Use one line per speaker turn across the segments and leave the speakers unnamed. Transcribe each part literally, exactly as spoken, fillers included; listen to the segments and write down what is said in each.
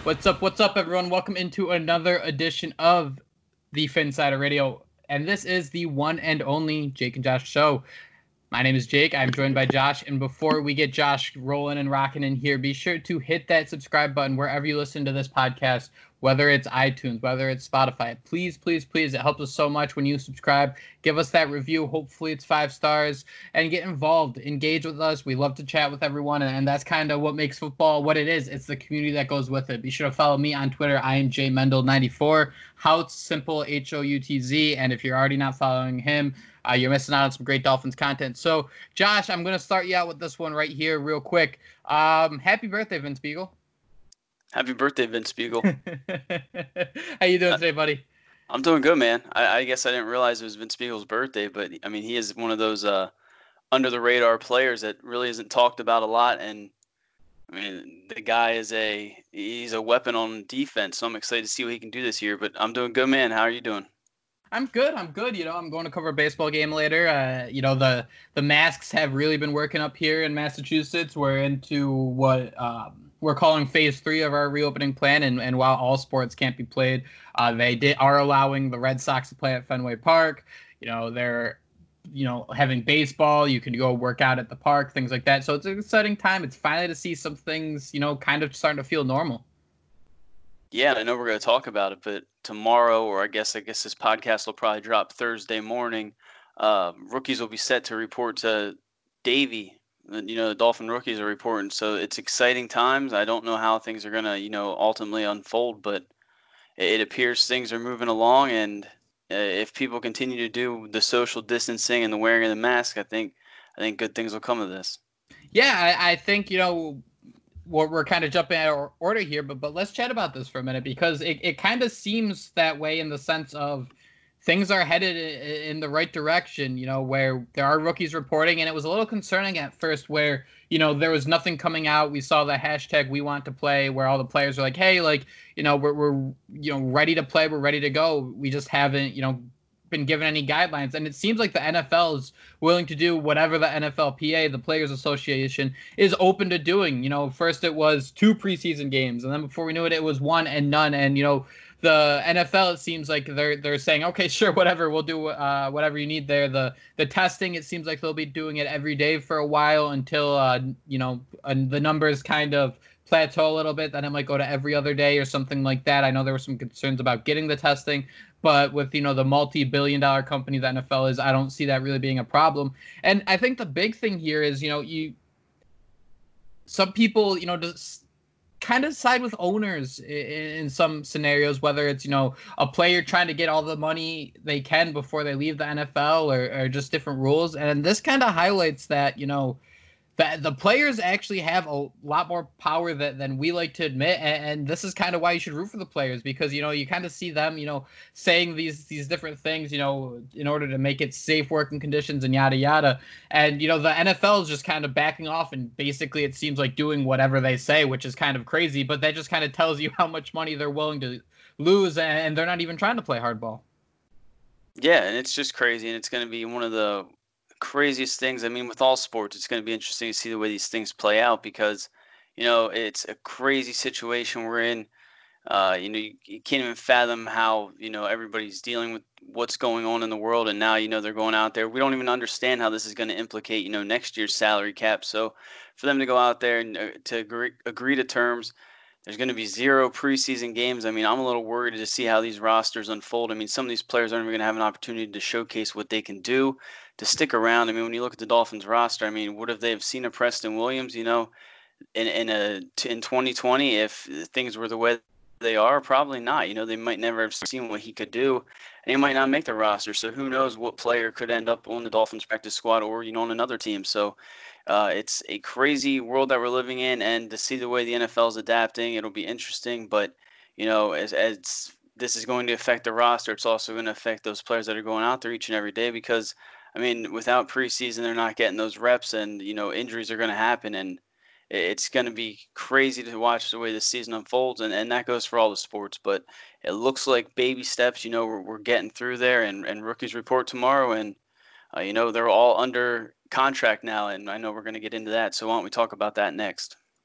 What's up? What's up, everyone? Welcome into another edition of the Phinsider Radio, and this is the one and only Jake and Josh show. My name is Jake. I'm joined by Josh, and before we get Josh rolling and rocking in here, be sure to hit that subscribe button wherever you listen to this podcast, whether it's iTunes, whether it's Spotify. Please, please, please, it helps us so much when you subscribe. Give us that review. Hopefully it's five stars, and get involved. Engage with us. We love to chat with everyone, and that's kind of what makes football what it is. It's the community that goes with it. Be sure to follow me on Twitter. I am J Mendel ninety-four. Houtz, simple, H O U T Z, and if you're already not following him, Uh, you're missing out on some great Dolphins content. So, Josh, I'm going to start you out with this one right here real quick. Um, happy birthday, Vince Spiegel.
Happy birthday, Vince Spiegel.
How you doing today, buddy?
I'm doing good, man. I, I guess I didn't realize it was Vince Spiegel's birthday, but, I mean, he is one of those uh, under-the-radar players that really isn't talked about a lot. And, I mean, the guy is a he's a weapon on defense, so I'm excited to see what he can do this year. But I'm doing good, man. How are you doing?
I'm good. I'm good. You know, I'm going to cover a baseball game later. Uh, you know, the the masks have really been working up here in Massachusetts. We're into what um, we're calling phase three of our reopening plan. And, and while all sports can't be played, uh, they did, are allowing the Red Sox to play at Fenway Park. You know, they're, you know, having baseball. You can go work out at the park, things like that. So it's an exciting time. It's finally to see some things, you know, kind of starting to feel normal.
Yeah, I know we're going to talk about it, but tomorrow, or I guess I guess this podcast will probably drop Thursday morning, uh, rookies will be set to report to Davie. You know, the Dolphin rookies are reporting, so it's exciting times. I don't know how things are going to, you know, ultimately unfold, but it appears things are moving along, and uh, if people continue to do the social distancing and the wearing of the mask, I think I think good things will come of this.
Yeah, I, I think, you know, we're, we're kind of jumping out of order here, but but let's chat about this for a minute, because it, it kind of seems that way in the sense of things are headed in the right direction, you know, where there are rookies reporting. And it was a little concerning at first where, you know, there was nothing coming out. We saw the hashtag we want to play, where all the players are like, hey, like, you know, we're, we're, you know, ready to play. We're ready to go. We just haven't, you know, been given any guidelines. And it seems like the N F L is willing to do whatever the N F L P A, the Players Association, is open to doing. You know, first it was two preseason games, and then before we knew it, it was one and none. And, you know, the N F L, it seems like they're they're saying, okay, sure, whatever, we'll do uh, whatever you need there. The the testing, it seems like they'll be doing it every day for a while until, uh, you know, uh, the numbers kind of plateau a little bit. Then it might go to every other day or something like that. I know there were some concerns about getting the testing, but with, you know, the multi-billion dollar company the N F L is, I don't see that really being a problem. And I think the big thing here is, you know, you some people, you know, just kind of side with owners in, in some scenarios, whether it's, you know, a player trying to get all the money they can before they leave the N F L, or, or just different rules. And this kind of highlights that, you know, that the players actually have a lot more power that, than we like to admit. And, and this is kind of why you should root for the players, because, you know, you kind of see them, you know, saying these these different things, you know, in order to make it safe working conditions and yada, yada. And, you know, the N F L is just kind of backing off, and basically it seems like doing whatever they say, which is kind of crazy. But that just kind of tells you how much money they're willing to lose, and they're not even trying to play hardball.
Yeah, and it's just crazy, and it's going to be one of the craziest things. I mean, with all sports, it's going to be interesting to see the way these things play out, because, you know, it's a crazy situation we're in. Uh, you know, you, you can't even fathom how, you know, everybody's dealing with what's going on in the world. And now, you know, they're going out there. We don't even understand how this is going to implicate, you know, next year's salary cap. So for them to go out there and uh, to agree, agree to terms, there's going to be zero preseason games. I mean, I'm a little worried to see how these rosters unfold. I mean, some of these players aren't even going to have an opportunity to showcase what they can do, to stick around. I mean, when you look at the Dolphins roster, I mean, would have they have seen a Preston Williams, you know, in in a in twenty twenty if things were the way they are? Probably not. You know, they might never have seen what he could do, and he might not make the roster. So who knows what player could end up on the Dolphins practice squad, or, you know, on another team. So uh, it's a crazy world that we're living in, and to see the way the N F L is adapting, it'll be interesting. But, you know, as as this is going to affect the roster, it's also going to affect those players that are going out there each and every day, because, I mean, without preseason, they're not getting those reps, and, you know, injuries are going to happen, and it's going to be crazy to watch the way the season unfolds, and, and that goes for all the sports. But it looks like baby steps. You know, we're, we're getting through there, and, and rookies report tomorrow, and, uh, you know, they're all under contract now, and I know we're going to get into that. So why don't we talk about that next?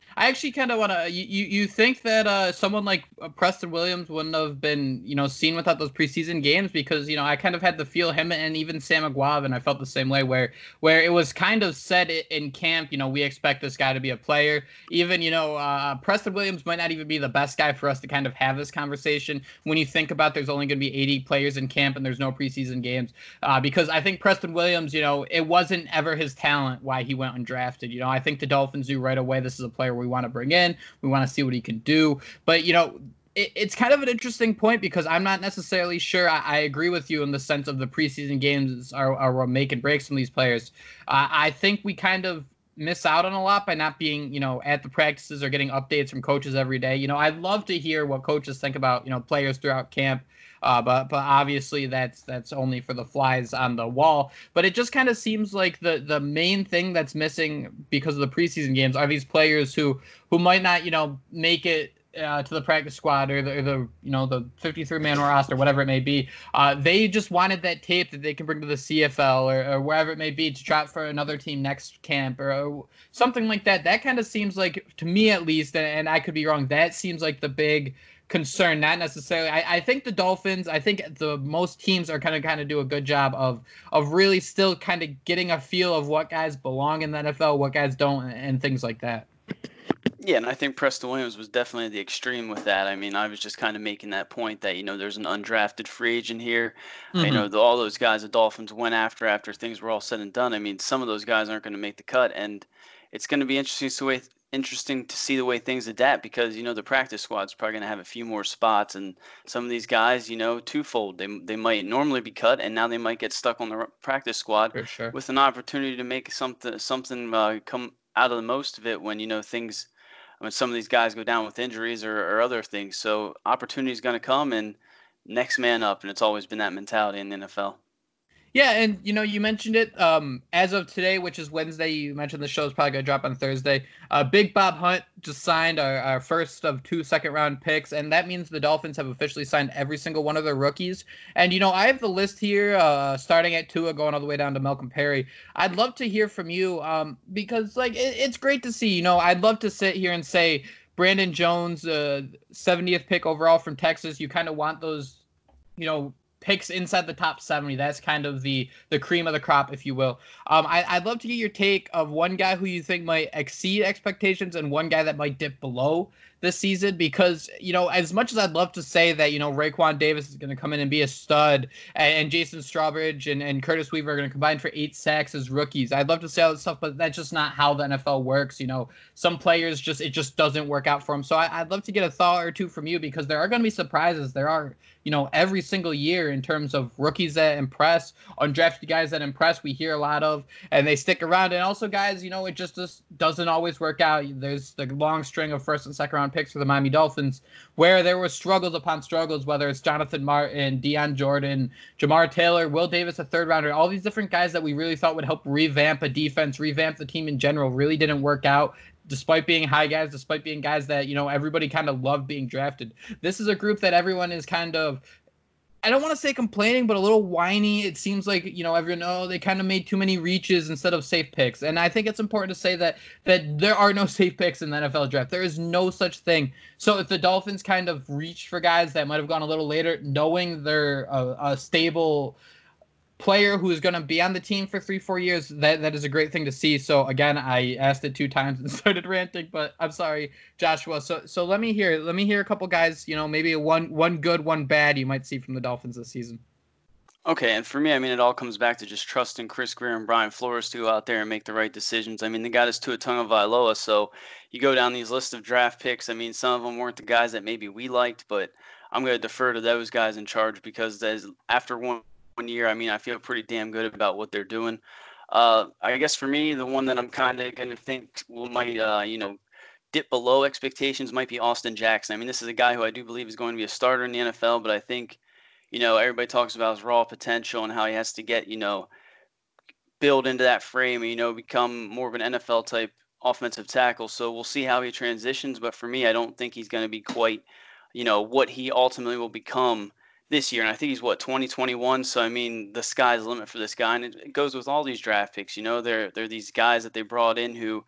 I actually kind of want to. You, you you think that uh, someone like uh, Preston Williams wouldn't have been, you know, seen without those preseason games? Because, you know, I kind of had the feel him and even Sam Aguave, and I felt the same way, where where it was kind of said in camp, you know, we expect this guy to be a player. Even, you know, uh, Preston Williams might not even be the best guy for us to kind of have this conversation when you think about there's only going to be eighty players in camp and there's no preseason games. Uh, because I think Preston Williams, you know, it wasn't ever his talent why he went undrafted. You know, I think the Dolphins knew right away this is a player we want to bring in. We want to see what he can do. But, you know, it, it's kind of an interesting point because I'm not necessarily sure I, I agree with you in the sense of the preseason games are, are what make and break some of these players. Uh, I think we kind of miss out on a lot by not being, you know, at the practices or getting updates from coaches every day. You know, I'd love to hear what coaches think about, you know, players throughout camp. Uh, but but obviously that's that's only for the flies on the wall. But it just kind of seems like the the main thing that's missing because of the preseason games are these players who who might not, you know, make it uh, to the practice squad or the, or the you know the fifty-three man roster, whatever it may be. Uh, they just wanted that tape that they can bring to the C F L or, or wherever it may be to try out for another team next camp or, or something like that. That kind of seems like, to me at least, and, and I could be wrong, that seems like the big concern, not necessarily. I, I think the Dolphins, I think the most teams are kind of kind of do a good job of of really still kind of getting a feel of what guys belong in the N F L, what guys don't, and things like that.
Yeah, and I think Preston Williams was definitely the extreme with that. I mean, I was just kind of making that point that, you know, there's an undrafted free agent here. Mm-hmm. You know, the, all those guys the Dolphins went after after things were all said and done. I mean, some of those guys aren't going to make the cut, and it's going to be interesting to way interesting to see the way things adapt because, you know, the practice squad's probably going to have a few more spots, and some of these guys, you know, twofold. They they might normally be cut, and now they might get stuck on the practice squad
For sure.
with an opportunity to make something something uh, come out of the most of it when, you know, things when some of these guys go down with injuries or, or other things. So opportunity is going to come, and next man up, and it's always been that mentality in the N F L.
Yeah, and, you know, you mentioned it. Um, as of today, which is Wednesday, you mentioned the show is probably going to drop on Thursday. Uh, Big Bob Hunt just signed our, our first of two second-round picks, and that means the Dolphins have officially signed every single one of their rookies. And, you know, I have the list here, uh, starting at Tua, going all the way down to Malcolm Perry. I'd love to hear from you um, because, like, it, it's great to see. You know, I'd love to sit here and say Brandon Jones, uh, seventieth pick overall from Texas. You kind of want those, you know, picks inside the top seventy. That's kind of the the cream of the crop, if you will. Um, I, I'd love to get your take of one guy who you think might exceed expectations and one guy that might dip below this season, because, you know, as much as I'd love to say that, you know, Raekwon Davis is going to come in and be a stud, and, and Jason Strawbridge and, and Curtis Weaver are going to combine for eight sacks as rookies, I'd love to say all that stuff, but that's just not how the N F L works. You know, some players just, it just doesn't work out for them. So I, I'd love to get a thought or two from you, because there are going to be surprises. There are, you know, every single year in terms of rookies that impress, undrafted guys that impress, we hear a lot of, and they stick around. And also guys, you know, it just, just doesn't always work out. There's the long string of first and second round picks for the Miami Dolphins where there were struggles upon struggles, whether it's Jonathan Martin, Deion Jordan, Jamar Taylor, Will Davis, a third rounder, all these different guys that we really thought would help revamp a defense, revamp the team in general, really didn't work out. Despite being high guys, despite being guys that, you know, everybody kind of loved being drafted. This is a group that everyone is kind of, I don't want to say complaining, but a little whiny. It seems like, you know, everyone, oh, they kind of made too many reaches instead of safe picks. And I think it's important to say that that there are no safe picks in the N F L draft. There is no such thing. So if the Dolphins kind of reached for guys that might have gone a little later, knowing they're a, a stable player who is going to be on the team for three, four years, that that is a great thing to see. So again, I asked it two times and started ranting, but I'm sorry, Joshua. So so let me hear let me hear a couple guys, you know, maybe one one good, one bad you might see from the Dolphins this season.
Okay, and for me, I mean, it all comes back to just trusting Chris Grier and Brian Flores to go out there and make the right decisions. I mean, they got us Tua Tagovailoa, so you go down these list of draft picks. I mean, some of them weren't the guys that maybe we liked, but I'm going to defer to those guys in charge, because as, after one One year, I mean, I feel pretty damn good about what they're doing. Uh, I guess for me, the one that I'm kind of going to think will might, uh, you know, dip below expectations might be Austin Jackson. I mean, this is a guy who I do believe is going to be a starter in the N F L, but I think, you know, everybody talks about his raw potential and how he has to get, you know, build into that frame and, you know, become more of an N F L type offensive tackle. So we'll see how he transitions. But for me, I don't think he's going to be quite, you know, what he ultimately will become this year. And I think he's what, twenty, twenty-one. So, I mean, the sky's the limit for this guy. And it, it goes with all these draft picks. You know, they're, they're these guys that they brought in who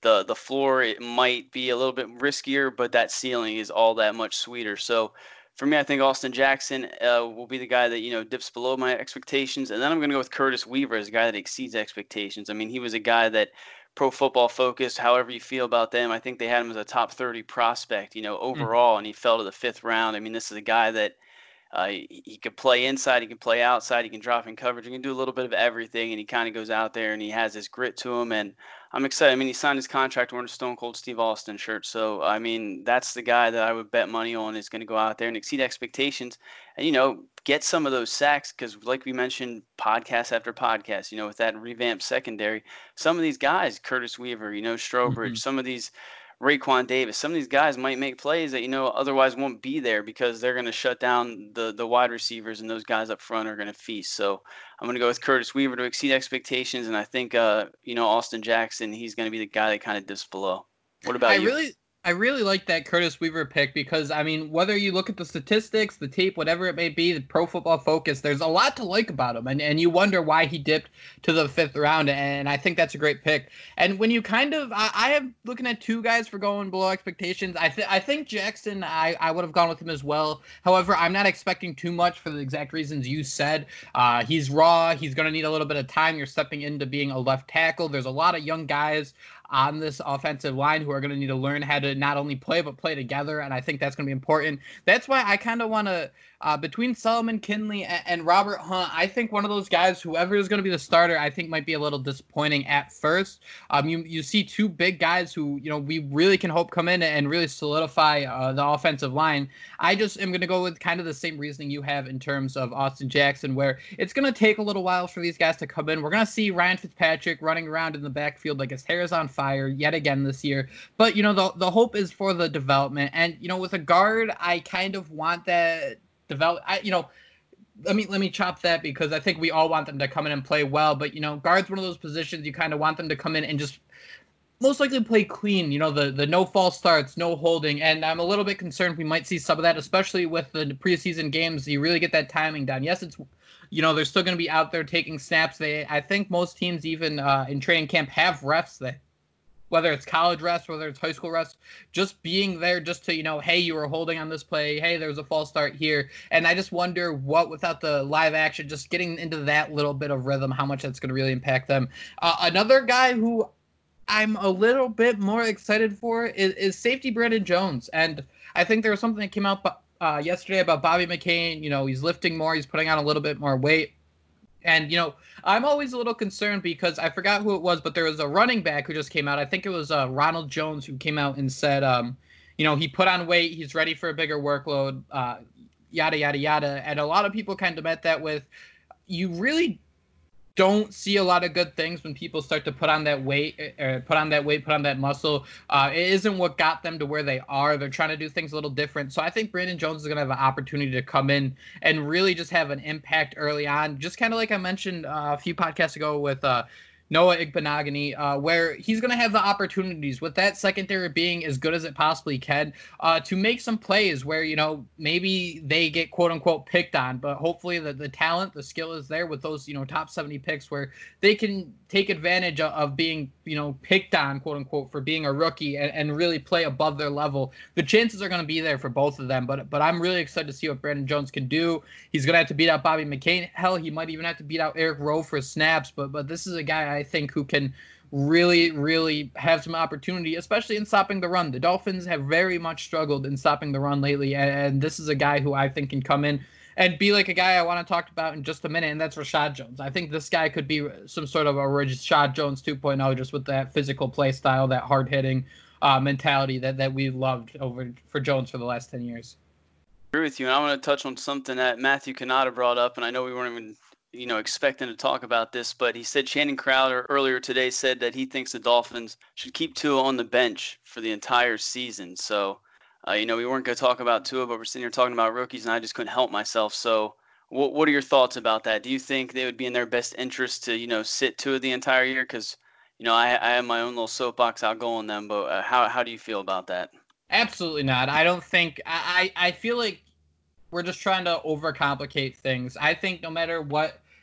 the the floor, it might be a little bit riskier, but that ceiling is all that much sweeter. So for me, I think Austin Jackson uh, will be the guy that, you know, dips below my expectations. And then I'm going to go with Curtis Weaver as a guy that exceeds expectations. I mean, he was a guy that Pro Football Focus, however you feel about them, I think they had him as a top thirty prospect, you know, overall, and he fell to the fifth round. I mean, this is a guy that uh, he, he could play inside, he can play outside, he can drop in coverage, he can do a little bit of everything, and he kind of goes out there and he has his grit to him. And I'm excited. I mean, he signed his contract wearing a Stone Cold Steve Austin shirt. So, I mean, that's the guy that I would bet money on is going to go out there and exceed expectations and, you know, get some of those sacks because, like we mentioned, podcast after podcast, you know, with that revamped secondary, some of these guys, Curtis Weaver, you know, Strobridge, mm-hmm. some of these Raekwon Davis, some of these guys might make plays that, you know, otherwise won't be there because they're going to shut down the the wide receivers and those guys up front are going to feast. So I'm going to go with Curtis Weaver to exceed expectations. And I think, uh, you know, Austin Jackson, he's going to be the guy that kind of dips below. What about
I
you?
Really, I really like that Curtis Weaver pick because, I mean, whether you look at the statistics, the tape, whatever it may be, the Pro Football Focus, there's a lot to like about him. And, and you wonder why he dipped to the fifth round. And I think that's a great pick. And when you kind of, I, I am looking at two guys for going below expectations. I, th- I think Jackson, I, I would have gone with him as well. However, I'm not expecting too much for the exact reasons you said. Uh, he's raw. He's going to need a little bit of time. You're stepping into being a left tackle. There's a lot of young guys on this offensive line who are going to need to learn how to not only play but play together, and I think that's going to be important. That's why I kind of want to uh, between Solomon Kindley and, and Robert Hunt, I think one of those guys, whoever is going to be the starter, I think might be a little disappointing at first. Um, you you see two big guys who, you know, we really can hope come in and really solidify uh, the offensive line. I just am going to go with kind of the same reasoning you have in terms of Austin Jackson, where it's going to take a little while for these guys to come in. We're going to see Ryan Fitzpatrick running around in the backfield like his hair is on fire yet again this year. But, you know, the the hope is for the development. And, you know, with a guard, I kind of want that develop. I, you know, let me let me chop that because I think we all want them to come in and play well. But, you know, guard's one of those positions you kind of want them to come in and just most likely play clean, you know, the, the no false starts, no holding. And I'm a little bit concerned we might see some of that, especially with the preseason games. You really get that timing down. Yes, it's, you know, they're still going to be out there taking snaps. They, I think most teams even uh, in training camp have refs that, whether it's college refs, whether it's high school refs, just being there just to, you know, hey, you were holding on this play. Hey, there's a false start here. And I just wonder what, without the live action, just getting into that little bit of rhythm, how much that's going to really impact them. Uh, another guy who I'm a little bit more excited for is, is safety Brandon Jones. And I think there was something that came out uh, yesterday about Bobby McCain. You know, he's lifting more. He's putting on a little bit more weight. And, you know, I'm always a little concerned because I forgot who it was, but there was a running back who just came out. I think it was uh, Ronald Jones who came out and said, um, you know, he put on weight. He's ready for a bigger workload, uh, yada, yada, yada. And a lot of people kind of met that with, you really don't see a lot of good things when people start to put on that weight, or put on that weight, put on that muscle. Uh, it isn't what got them to where they are. They're trying to do things a little different. So I think Brandon Jones is going to have an opportunity to come in and really just have an impact early on. Just kind of like I mentioned uh, a few podcasts ago with uh, Noah Igbenogany, uh, where he's going to have the opportunities with that secondary being as good as it possibly can uh, to make some plays where, you know, maybe they get quote unquote picked on, but hopefully the, the talent, the skill is there with those, you know, top seventy picks where they can take advantage of, of being, you know, picked on quote unquote for being a rookie and, and really play above their level. The chances are going to be there for both of them, but, but I'm really excited to see what Brandon Jones can do. He's going to have to beat out Bobby McCain. Hell, he might even have to beat out Eric Rowe for snaps, but, but this is a guy I think who can really, really have some opportunity, especially in stopping the run. The Dolphins have very much struggled in stopping the run lately, and this is a guy who I think can come in and be like a guy I want to talk about in just a minute, and that's Rashad Jones. I think this guy could be some sort of a Rashad Jones two point oh, just with that physical play style, that hard-hitting uh, mentality that, that we loved over for Jones for the last ten years.
I agree with you, and I want to touch on something that Matthew Canada brought up, and I know we weren't even you know, expecting to talk about this, but he said Shannon Crowder earlier today said that he thinks the Dolphins should keep Tua on the bench for the entire season. So, uh, you know, we weren't going to talk about Tua, but we're sitting here talking about rookies, and I just couldn't help myself. So what what are your thoughts about that? Do you think they would be in their best interest to, you know, sit Tua the entire year? Because, you know, I, I have my own little soapbox out go on them, but uh, how, how do you feel about that?
Absolutely not. I don't think – I I feel like we're just trying to overcomplicate things. I think no matter what –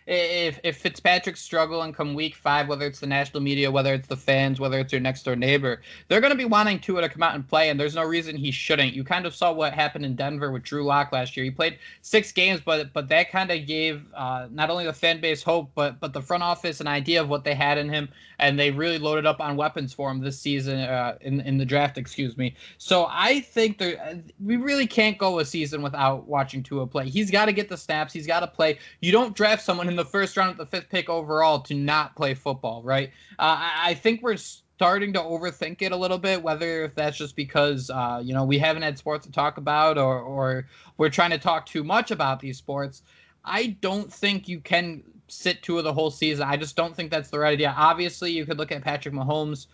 if if Fitzpatrick's struggling come week five, whether it's the national media, whether it's the fans, whether it's your next door neighbor, they're going to be wanting Tua to come out and play, and there's no reason he shouldn't. You kind of saw what happened in Denver with Drew Lock last year. He played six games, but but that kind of gave uh, not only the fan base hope, but but the front office an idea of what they had in him, and they really loaded up on weapons for him this season uh, in in the draft. Excuse me. So I think there, we really can't go a season without watching Tua play. He's got to get the snaps. He's got to play. You don't draft someone in the first round at the fifth pick overall to not play football, right? Uh, I, I think we're starting to overthink it a little bit, whether if that's just because, uh, you know, we haven't had sports to talk about or, or we're trying to talk too much about these sports. I don't think you can sit Tua the whole season. I just don't think that's the right idea. Obviously, you could look at Patrick Mahomes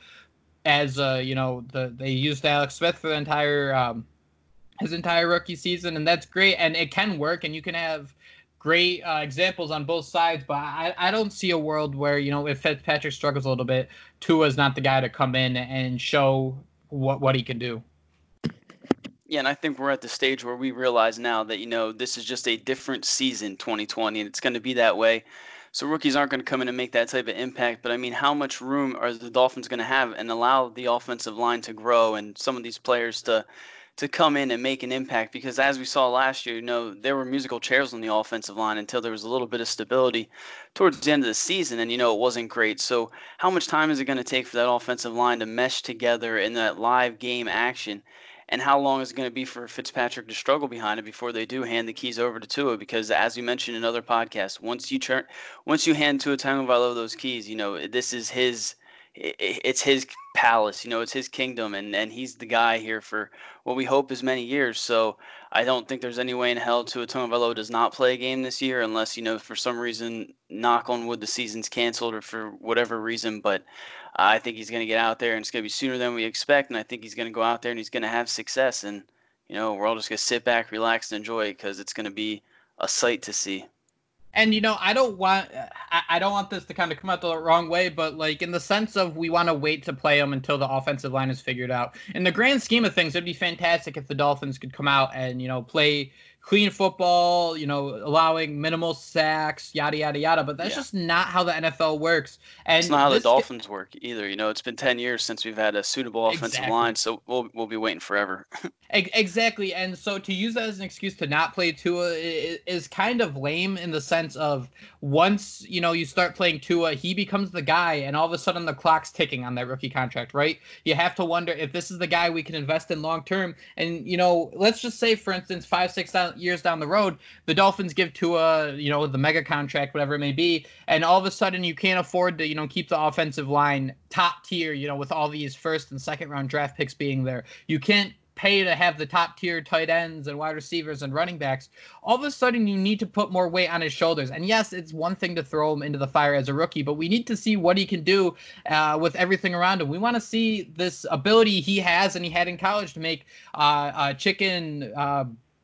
as, uh, you know, the they used Alex Smith for the entire um, his entire rookie season, and that's great, and it can work, and you can have great uh, examples on both sides, but I, I don't see a world where, you know, if Fitzpatrick struggles a little bit, Tua's not the guy to come in and show what what he can do.
Yeah, and I think we're at the stage where we realize now that, you know, this is just a different season, twenty twenty, and it's going to be that way. So rookies aren't going to come in and make that type of impact. But, I mean, how much room are the Dolphins going to have and allow the offensive line to grow and some of these players to – to come in and make an impact? Because as we saw last year, you know, there were musical chairs on the offensive line until there was a little bit of stability towards the end of the season, and, you know, it wasn't great. So how much time is it going to take for that offensive line to mesh together in that live game action? And how long is it going to be for Fitzpatrick to struggle behind it before they do hand the keys over to Tua? Because as we mentioned in other podcasts, once you turn, once you hand Tua Tagovailoa those keys, you know, this is his it's his palace, you know, it's his kingdom, and, and he's the guy here for what we hope is many years. So I don't think there's any way in hell Tua Tagovailoa does not play a game this year unless, you know, for some reason, knock on wood, the season's canceled or for whatever reason. But I think he's going to get out there, and it's going to be sooner than we expect, and I think he's going to go out there and he's going to have success. And, you know, we're all just going to sit back, relax, and enjoy it because it's going to be a sight to see.
And, you know, I don't want I, I don't want this to kind of come out the wrong way, but, like, in the sense of we want to wait to play them until the offensive line is figured out. In the grand scheme of things, it'd be fantastic if the Dolphins could come out and, you know, play clean football, you know, allowing minimal sacks, yada, yada, yada. But that's yeah. just not how the N F L works. And
it's not how the Dolphins get... work either. You know, it's been ten years since we've had a suitable offensive
exactly.
line, so we'll we'll be waiting forever.
Exactly. And so to use that as an excuse to not play Tua is kind of lame in the sense of once, you know, you start playing Tua, he becomes the guy, and all of a sudden the clock's ticking on that rookie contract, right? You have to wonder if this is the guy we can invest in long term. And, you know, let's just say, for instance, five, six years down the road, the Dolphins give Tua, you know, the mega contract, whatever it may be, and all of a sudden you can't afford to, you know, keep the offensive line top tier, you know, with all these first and second round draft picks being there. You can't pay to have the top tier tight ends and wide receivers and running backs. All of a sudden you need to put more weight on his shoulders. And yes, it's one thing to throw him into the fire as a rookie, but we need to see what he can do uh, with everything around him. We want to see this ability he has and he had in college to make uh, uh, chicken, uh,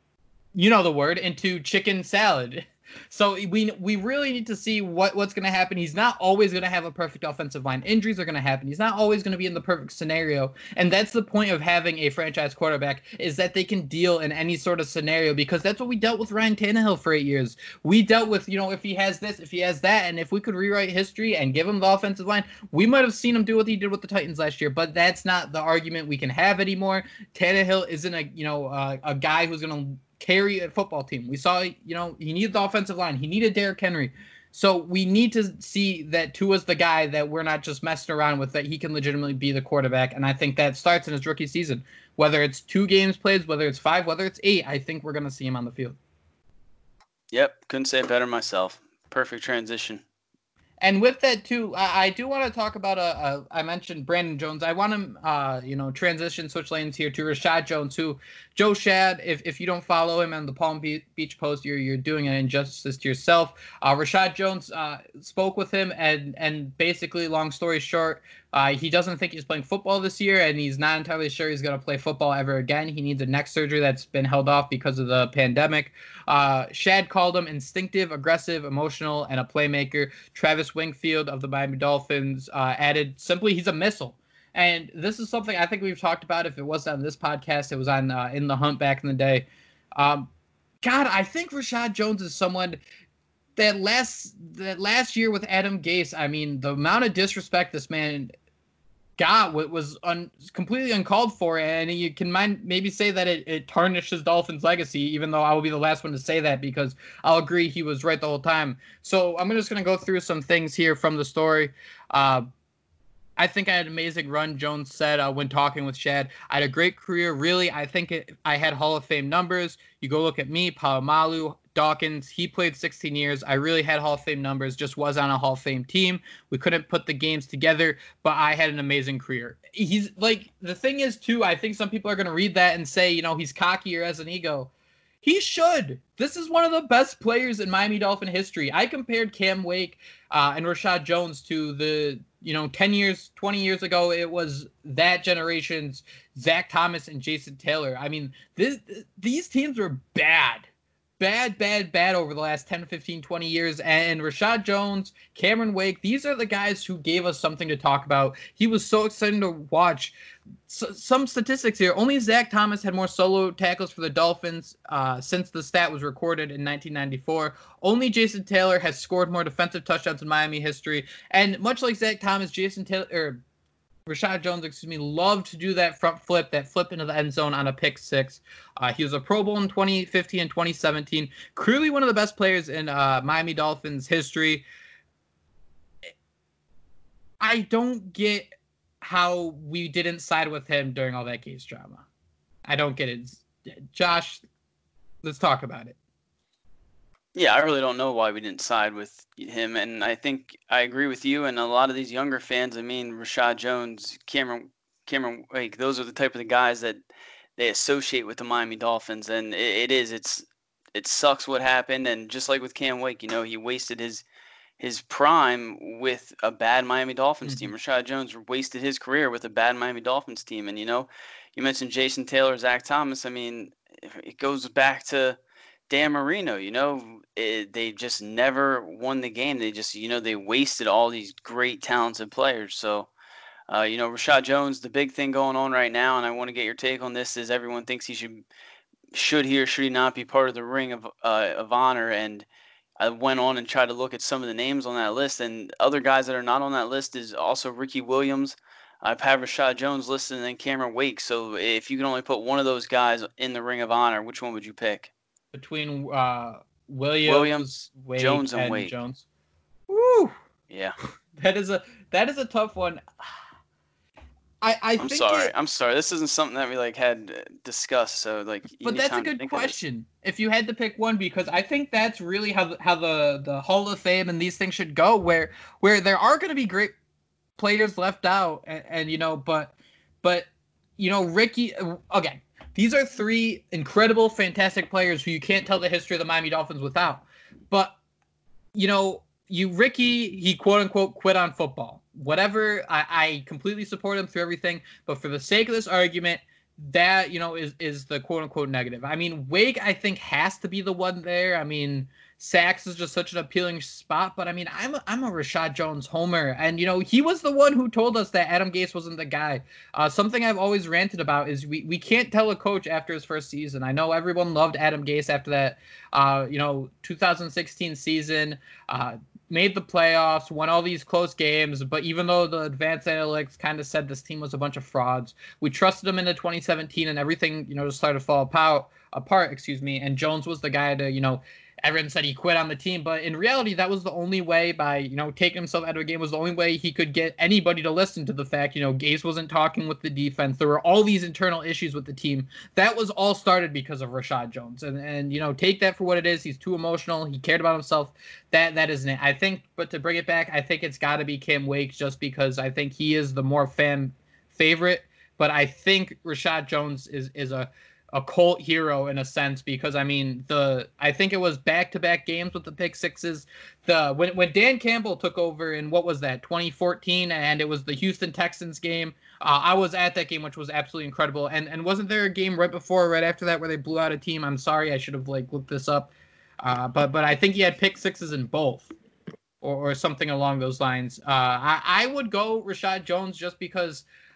you know the word, into chicken salad. So we we really need to see what, what's going to happen. He's not always going to have a perfect offensive line. Injuries are going to happen. He's not always going to be in the perfect scenario. And that's the point of having a franchise quarterback, is that they can deal in any sort of scenario, because that's what we dealt with Ryan Tannehill for eight years. We dealt with, you know, if he has this, if he has that, and if we could rewrite history and give him the offensive line, we might have seen him do what he did with the Titans last year. But that's not the argument we can have anymore. Tannehill isn't a, you know, uh, a guy who's going to carry a football team. We saw, you know, he needed the offensive line. He needed Derrick Henry. So we need to see that Tua's the guy that we're not just messing around with, that he can legitimately be the quarterback. And I think that starts in his rookie season. Whether it's two games played, whether it's five, whether it's eight, I think we're going to see him on the field.
Yep, couldn't say it better myself. Perfect transition.
And with that, too, I, I do want to talk about, a, a, I mentioned Brandon Jones. I want to, uh, you know, transition, switch lanes here to Rashad Jones, who, Joe Shad, if, if you don't follow him on the Palm Beach Post, you're you're doing an injustice to yourself. Uh, Rashad Jones uh, spoke with him, and, and basically, long story short, uh, he doesn't think he's playing football this year, and he's not entirely sure he's going to play football ever again. He needs a neck surgery that's been held off because of the pandemic. Uh, Shad called him instinctive, aggressive, emotional, and a playmaker. Travis Wingfield of the Miami Dolphins uh, added simply, he's a missile. And this is something I think we've talked about. If it wasn't on this podcast, it was on uh, In the Hunt back in the day. Um, God, I think Rashad Jones is someone, that last that last year with Adam Gase, I mean, the amount of disrespect this man got was un, completely uncalled for, and you can mind, maybe say that it, it tarnished his Dolphins legacy, even though I will be the last one to say that, because I'll agree he was right the whole time. So I'm just going to go through some things here from the story. Uh, I think I had an amazing run, Jones said uh, when talking with Shad. I had a great career. Really, I think it, I had Hall of Fame numbers. You go look at me, Polamalu, Dawkins, he played sixteen years. I really had Hall of Fame numbers, just was on a Hall of Fame team. We couldn't put the games together, but I had an amazing career. He's like, the thing is, too, I think some people are going to read that and say, you know, he's cocky or has an ego. He should. This is one of the best players in Miami Dolphin history. I compared Cam Wake uh, and Rashad Jones to the, you know, ten years, twenty years ago. It was that generation's Zach Thomas and Jason Taylor. I mean, this, these teams were bad. Bad, bad, bad over the last ten, fifteen, twenty years. And Rashad Jones, Cameron Wake, these are the guys who gave us something to talk about. He was so exciting to watch. So, some statistics here. Only Zach Thomas had more solo tackles for the Dolphins uh, since the stat was recorded in nineteen ninety-four. Only Jason Taylor has scored more defensive touchdowns in Miami history. And much like Zach Thomas, Jason Taylor... or Rashad Jones, excuse me, loved to do that front flip, that flip into the end zone on a pick six. Uh, he was a Pro Bowl in twenty fifteen and twenty seventeen. Clearly one of the best players in uh, Miami Dolphins history. I don't get how we didn't side with him during all that Gase drama. I don't get it. Josh, let's talk about it.
Yeah, I really don't know why we didn't side with him, and I think I agree with you and a lot of these younger fans. I mean, Rashad Jones, Cameron, Cameron Wake, those are the type of the guys that they associate with the Miami Dolphins, and it, it is, it's, it sucks what happened, and just like with Cam Wake, you know, he wasted his his prime with a bad Miami Dolphins mm-hmm. team. Rashad Jones wasted his career with a bad Miami Dolphins team, and you know, you mentioned Jason Taylor, Zach Thomas. I mean, it goes back to Dan Marino, you know, it, they just never won the game. They just, you know, they wasted all these great, talented players. So, uh, you know, Rashad Jones, the big thing going on right now, and I want to get your take on this, is everyone thinks he should, should he or should he not be part of the Ring of uh, of Honor? And I went on and tried to look at some of the names on that list, and other guys that are not on that list is also Ricky Williams. I've had Rashad Jones listed, and then Cameron Wake. So if you can only put one of those guys in the Ring of Honor, which one would you pick?
Between uh, Williams,
Williams
Wake,
Jones, and,
and
Wake.
Jones. Woo!
Yeah,
that is a that is a tough one. I I
I'm
think
sorry.
it,
I'm sorry. This isn't something that we like had discussed. So like,
but that's a good question. If you had to pick one, because I think that's really how the, how the the Hall of Fame and these things should go, where where there are going to be great players left out, and, and you know, but but you know, Ricky again. These are three incredible, fantastic players who you can't tell the history of the Miami Dolphins without. But, you know, you Ricky, he quote-unquote quit on football. Whatever, I, I completely support him through everything. But for the sake of this argument, that, you know, is, is the quote-unquote negative. I mean, Wake, I think, has to be the one there. I mean, Sachs is just such an appealing spot, but I mean, I'm a, I'm a Rashad Jones homer, and you know, he was the one who told us that Adam Gase wasn't the guy. Uh, something I've always ranted about is we, we can't tell a coach after his first season. I know everyone loved Adam Gase after that, uh, you know, two thousand sixteen season, uh, made the playoffs, won all these close games, but even though the advanced analytics kind of said this team was a bunch of frauds, we trusted him into twenty seventeen, and everything, you know, just started to fall apart. Apart, excuse me, and Jones was the guy to, you know. Everyone said he quit on the team, but in reality, that was the only way by, you know, taking himself out of a game was the only way he could get anybody to listen to the fact, you know, Gase wasn't talking with the defense. There were all these internal issues with the team. That was all started because of Rashad Jones. And, and you know, take that for what it is. He's too emotional. He cared about himself. That That isn't it. I think, but to bring it back, I think it's got to be Cam Wake just because I think he is the more fan favorite. But I think Rashad Jones is, is a... a cult hero in a sense, because I mean the I think it was back-to-back games with the pick sixes. The when when Dan Campbell took over in what was that twenty fourteen, and it was the Houston Texans game. Uh, I was at that game, which was absolutely incredible. And and wasn't there a game right before, or right after that, where they blew out a team? I'm sorry, I should have like looked this up. Uh, but but I think he had pick sixes in both, or, or something along those lines. Uh, I I would go Rashad Jones just because.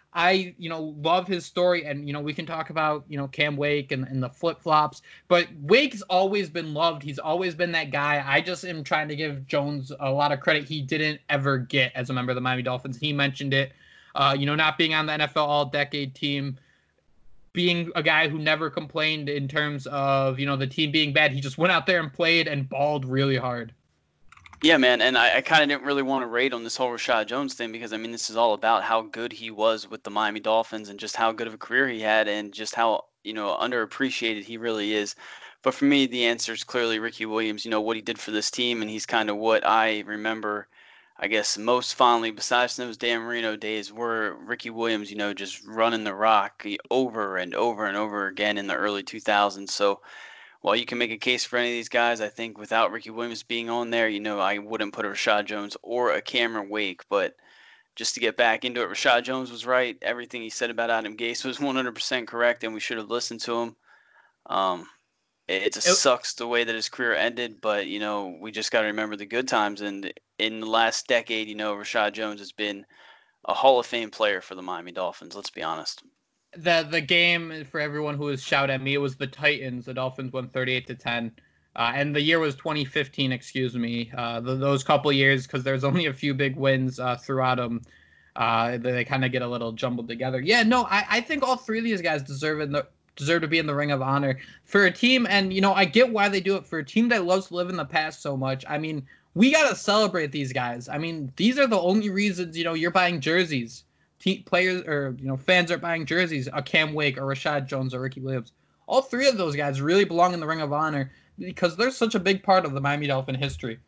I, you know, love his story, and, you know, we can talk about, you know, Cam Wake and, and the flip-flops, but Wake's always been loved. He's always been that guy. I just am trying to give Jones a lot of credit he didn't ever get as a member of the Miami Dolphins. He mentioned it, uh, you know, not being on the N F L All-Decade team, being a guy who never complained in terms of, you know, the team being bad. He just went out there and played and balled really hard.
Yeah, man, and I, I kind of didn't really want to rate on this whole Rashad Jones thing because, I mean, this is all about how good he was with the Miami Dolphins and just how good of a career he had and just how, you know, underappreciated he really is. But for me, the answer is clearly Ricky Williams, you know, what he did for this team, and he's kind of what I remember, I guess, most fondly, besides those Dan Marino days, were Ricky Williams, you know, just running the rock over and over and over again in the early two thousands. So, while you can make a case for any of these guys, I think without Ricky Williams being on there, you know, I wouldn't put a Rashad Jones or a Cameron Wake. But just to get back into it, Rashad Jones was right. Everything he said about Adam Gase was one hundred percent correct, and we should have listened to him. Um, it, it just it, sucks the way that his career ended, but, you know, we just got to remember the good times. And in the last decade, you know, Rashad Jones has been a Hall of Fame player for the Miami Dolphins, let's be honest.
The the game, for everyone who was shout at me, it was the Titans. The Dolphins won thirty-eight to ten, uh, and the year was twenty fifteen. Excuse me. Uh, the, those couple years, because there's only a few big wins uh, throughout them. Uh, they, they kind of get a little jumbled together. Yeah, no, I, I think all three of these guys deserve in the deserve to be in the Ring of Honor for a team, and, you know, I get why they do it. For a team that loves to live in the past so much, I mean, we gotta celebrate these guys. I mean, these are the only reasons, you know, you're buying jerseys. Team players or, you know, fans are buying jerseys, a Cam Wake or Rashad Jones or Ricky Williams. All three of those guys really belong in the Ring of Honor because they're such a big part of the Miami Dolphin history.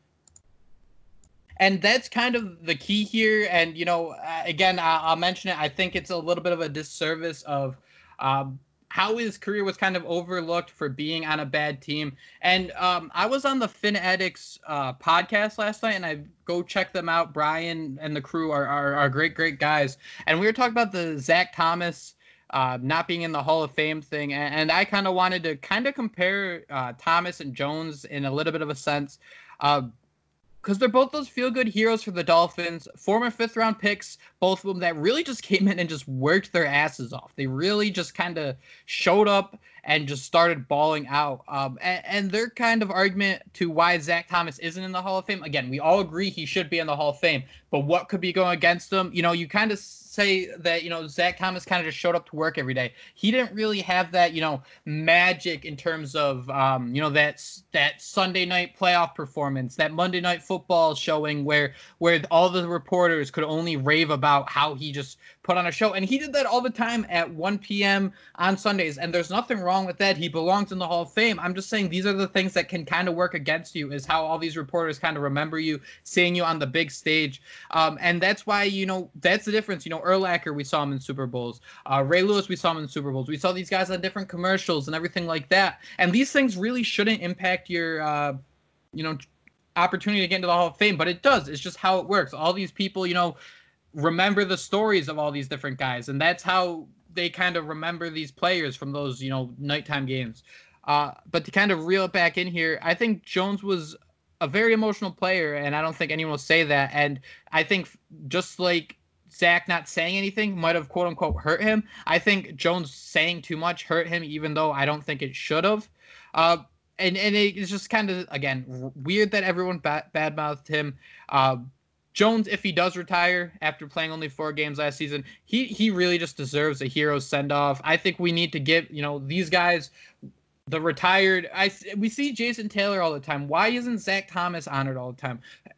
And that's kind of the key here. And, you know, again, I'll mention it. I think it's a little bit of a disservice of um, how his career was kind of overlooked for being on a bad team. And um, I was on the FinAddicts uh, podcast last night, and I go check them out. Brian and the crew are, are, are great, great guys. And we were talking about the Zach Thomas uh, not being in the Hall of Fame thing. And, and I kind of wanted to kind of compare uh, Thomas and Jones in a little bit of a sense. Uh, Because they're both those feel-good heroes for the Dolphins, former fifth-round picks, both of them that really just came in and just worked their asses off. They really just kind of showed up and just started balling out. Um, and, and their kind of argument to why Zach Thomas isn't in the Hall of Fame, again, we all agree he should be in the Hall of Fame, but what could be going against him? You know, you kind of say that, you know, Zach Thomas kind of just showed up to work every day. He didn't really have that, you know, magic in terms of, um, you know, that, that Sunday night playoff performance, that Monday night football showing where, where all the reporters could only rave about how he just put on a show. And he did that all the time at one p.m. on Sundays. And there's nothing wrong with that. He belongs in the Hall of Fame. I'm just saying these are the things that can kind of work against you, is how all these reporters kind of remember you, seeing you on the big stage. Um, and that's why, you know, that's the difference. You know, Urlacher, we saw him in Super Bowls. Uh, Ray Lewis, we saw him in Super Bowls. We saw these guys on different commercials and everything like that. And these things really shouldn't impact your, uh, you know, opportunity to get into the Hall of Fame, but it does. It's just how it works. All these people, you know, remember the stories of all these different guys, and that's how they kind of remember these players from those, you know, nighttime games. Uh, but to kind of reel it back in here, I think Jones was a very emotional player, and I don't think anyone will say that. And I think just like Zach not saying anything might have quote unquote hurt him, I think Jones saying too much hurt him, even though I don't think it should have. Uh, and, and it's just kind of, again, weird that everyone bad, badmouthed him. Uh, Jones, if he does retire after playing only four games last season, he he really just deserves a hero send-off. I think we need to give, you know, these guys, the retired, I, we see Jason Taylor all the time. Why isn't Zach Thomas honored all the time?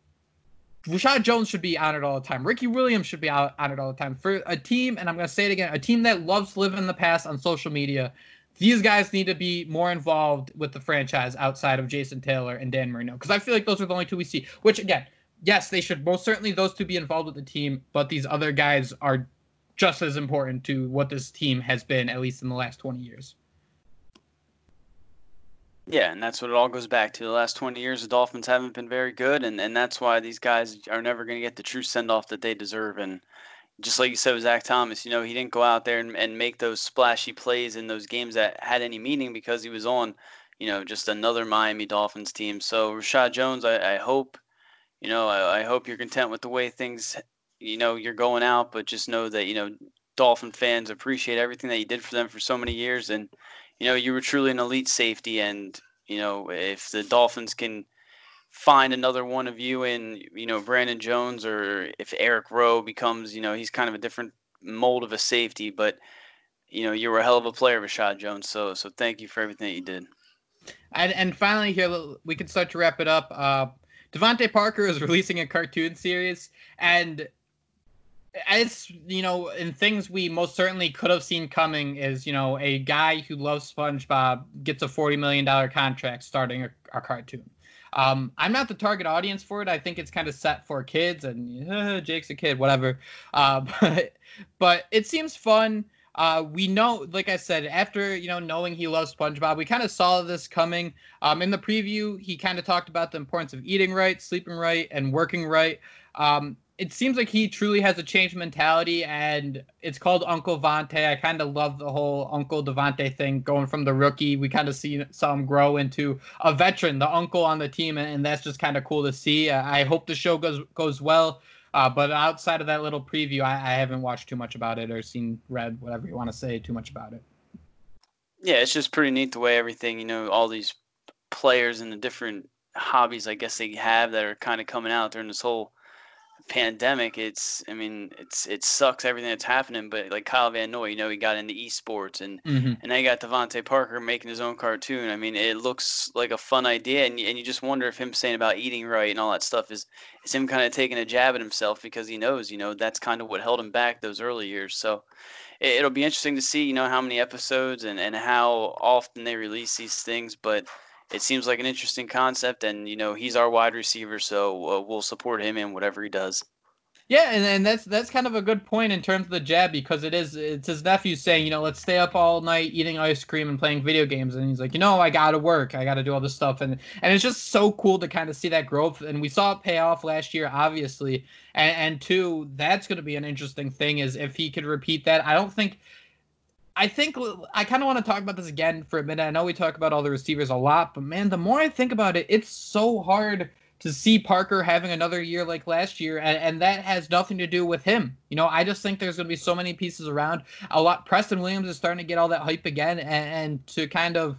Rashad Jones should be honored all the time. Ricky Williams should be honored all the time. For a team, and I'm going to say it again, a team that loves to live in the past on social media, these guys need to be more involved with the franchise outside of Jason Taylor and Dan Marino, because I feel like those are the only two we see, which, again, yes, they should most certainly those two be involved with the team, but these other guys are just as important to what this team has been, at least in the last twenty years.
Yeah, and that's what it all goes back to. The last twenty years, the Dolphins haven't been very good, and, and that's why these guys are never going to get the true send-off that they deserve. And just like you said with Zach Thomas, you know, he didn't go out there and, and make those splashy plays in those games that had any meaning because he was on, you know, just another Miami Dolphins team. So Rashad Jones, I, I hope, you know, I, I hope you're content with the way things, you know, you're going out, but just know that, you know, Dolphin fans appreciate everything that you did for them for so many years. And, you know, you were truly an elite safety. And, you know, if the Dolphins can find another one of you in, you know, Brandon Jones, or if Eric Rowe becomes, you know, he's kind of a different mold of a safety, but, you know, you were a hell of a player, Rashad Jones. So, so thank you for everything that you did.
And, and finally here, we can start to wrap it up. Uh, Devontae Parker is releasing a cartoon series, and it's, you know, in things we most certainly could have seen coming is, you know, a guy who loves SpongeBob gets a forty million dollars contract starting a, a cartoon. Um, I'm not the target audience for it. I think it's kind of set for kids, and uh, Jake's a kid, whatever. Uh, but, but it seems fun. Uh, we know, like I said, after, you know, knowing he loves SpongeBob, we kind of saw this coming. Um, in the preview, he kind of talked about the importance of eating right, sleeping right, and working right. Um, it seems like he truly has a changed mentality, and it's called Uncle Vontae. I kind of love the whole Uncle Devontae thing, going from the rookie. We kind of see saw him grow into a veteran, the uncle on the team, and that's just kind of cool to see. I hope the show goes goes well. Uh, but outside of that little preview, I, I haven't watched too much about it or seen, read, whatever you want to say, too much about it.
Yeah, it's just pretty neat the way everything, you know, all these players and the different hobbies, I guess, they have that are kind of coming out during this whole pandemic. It's, I mean, it's it sucks everything that's happening, but like Kyle Van Noy, you know, he got into esports, and mm-hmm. and now you got Devontae Parker making his own cartoon. I mean, it looks like a fun idea, and and you just wonder if him saying about eating right and all that stuff is is him kind of taking a jab at himself, because he knows, you know, that's kind of what held him back those early years. So it, it'll be interesting to see, you know, how many episodes and and how often they release these things, but it seems like an interesting concept, and, you know, he's our wide receiver, so uh, we'll support him in whatever he does.
Yeah, and, and that's that's kind of a good point in terms of the jab, because it is it's his nephew saying, you know, let's stay up all night eating ice cream and playing video games, and he's like, you know, I gotta work, I gotta do all this stuff, and and it's just so cool to kind of see that growth, and we saw it pay off last year, obviously, and and two, that's going to be an interesting thing is if he could repeat that. I don't think. I think I kind of want to talk about this again for a minute. I know we talk about all the receivers a lot, but man, the more I think about it, it's so hard to see Parker having another year like last year, and, and that has nothing to do with him. You know, I just think there's going to be so many pieces around. A lot. Preston Williams is starting to get all that hype again, and, and to kind of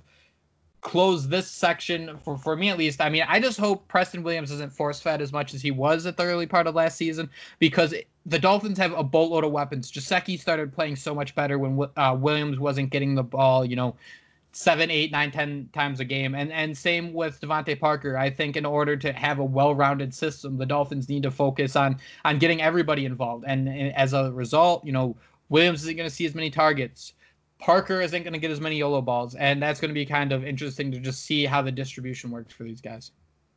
close this section, for, for me at least, I mean, I just hope Preston Williams isn't force-fed as much as he was at the early part of last season, because it, the Dolphins have a boatload of weapons. Gesicki started playing so much better when uh, Williams wasn't getting the ball, you know, seven, eight, nine, ten times a game. And and same with Devontae Parker. I think in order to have a well-rounded system, the Dolphins need to focus on on getting everybody involved. And, and as a result, you know, Williams isn't going to see as many targets. Parker isn't going to get as many YOLO balls. And that's going to be kind of interesting to just see how the distribution works for these guys.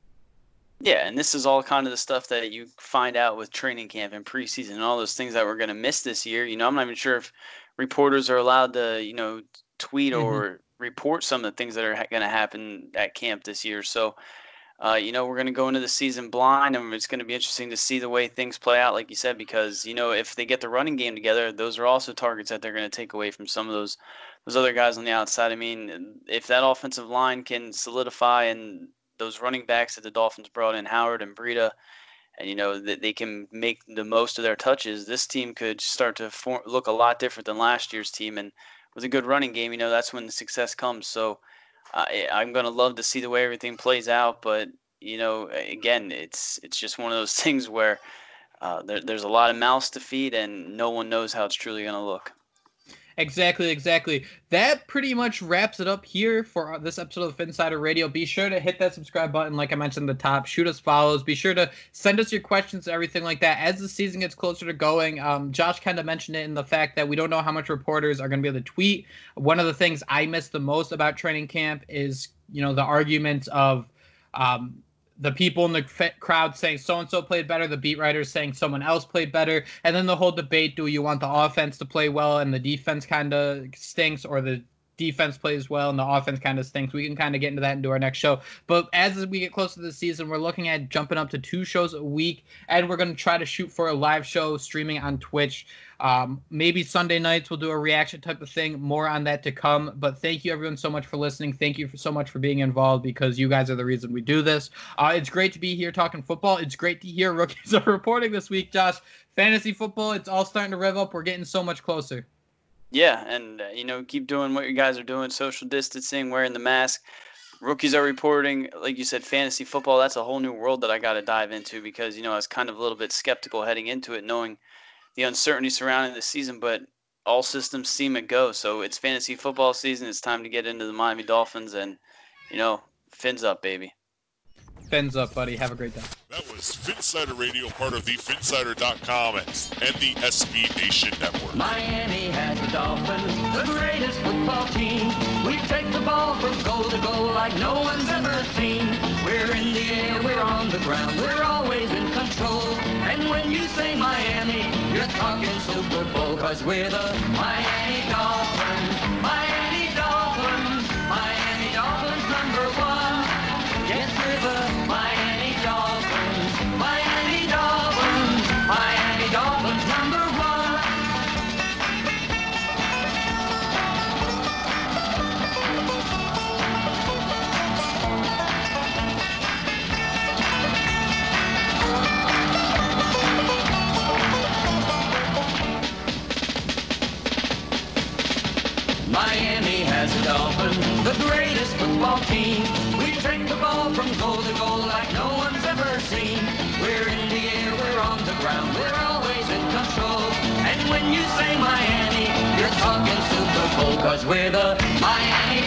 Yeah, and this is all kind of the stuff that you find out with training camp and preseason and all those things that we're going to miss this year. You know, I'm not even sure if reporters are allowed to, you know, tweet or mm-hmm. report some of the things that are ha- going to happen at camp this year. So, uh, you know, we're going to go into the season blind, and it's going to be interesting to see the way things play out, like you said, because, you know, if they get the running game together, those are also targets that they're going to take away from some of those those other guys on the outside. I mean, if that offensive line can solidify and those running backs that the Dolphins brought in, Howard and Breida, and, you know, that they can make the most of their touches, this team could start to form, look a lot different than last year's team. And with a good running game, you know, that's when the success comes. So uh, I'm going to love to see the way everything plays out. But, you know, again, it's it's just one of those things where uh, there, there's a lot of mouths to feed, and no one knows how it's truly going to look.
Exactly, exactly. That pretty much wraps it up here for this episode of Phinsider Radio. Be sure to hit that subscribe button, like I mentioned at the top. Shoot us follows. Be sure to send us your questions, everything like that. As the season gets closer to going, um, Josh kind of mentioned it in the fact that we don't know how much reporters are going to be able to tweet. One of the things I miss the most about training camp is, you know, the arguments of um, the people in the f- crowd saying so-and-so played better, the beat writers saying someone else played better, and then the whole debate, do you want the offense to play well and the defense kind of stinks, or the defense plays well and the offense kind of stinks. We can kind of get into that into our next show. But as we get closer to the season, we're looking at jumping up to two shows a week, and we're going to try to shoot for a live show streaming on Twitch. Um, maybe Sunday nights we'll do a reaction type of thing. More on that to come. But thank you everyone so much for listening. Thank you for so much for being involved, because you guys are the reason we do this. Uh, it's great to be here talking football. It's great to hear rookies are reporting this week, Josh. Fantasy football, it's all starting to rev up. We're getting so much closer.
Yeah, and, uh, you know, keep doing what you guys are doing, social distancing, wearing the mask. Rookies are reporting, like you said, fantasy football. That's a whole new world that I got to dive into because, you know, I was kind of a little bit skeptical heading into it, knowing the uncertainty surrounding the season, but all systems seem to go. So it's fantasy football season. It's time to get into the Miami Dolphins and, you know, fins up, baby.
Fins up, buddy. Have a great day.
That was Finsider Radio, part of the Finsider dot com and the S B Nation Network.
Miami has the Dolphins, the greatest football team. We take the ball from goal to goal like no one's ever seen. We're in the air, we're on the ground, we're always in control. And when you say Miami, you're talking Super Bowl, cause we're the Miami Dolphins. Miami Dolphins, Miami Dolphins number one. Yes, we're the Miami Dolphins, Miami Dolphins, Miami Dolphins number one. Miami has the Dolphins, the greatest football team. We take the ball from goal to goal like no one's ever seen. We're in the air, we're on the ground, we're always in control. And when you say Miami, you're talking Super Bowl, cause we're the Miami